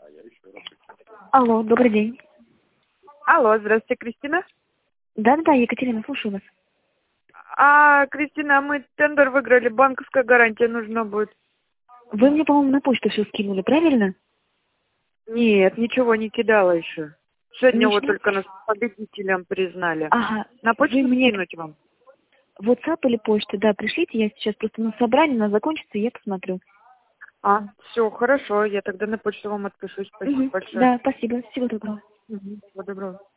Алло, добрый день. Алло, здравствуйте, Кристина. Да-да-да, Екатерина, слушаю вас. Кристина, мы тендер выиграли, банковская гарантия нужна будет. Вы мне, по-моему, на почту все скинули, правильно? Нет, ничего не кидала еще. Сегодня вот Ничего? только нас победителем признали. Ага, На вы почту мне скинуть вам? WhatsApp или почту, да, пришлите, я сейчас просто на собрании, она закончится, и я посмотрю. Все, хорошо, я тогда на почту вам отпишусь. Спасибо большое. Да, спасибо, всего доброго. Всего доброго.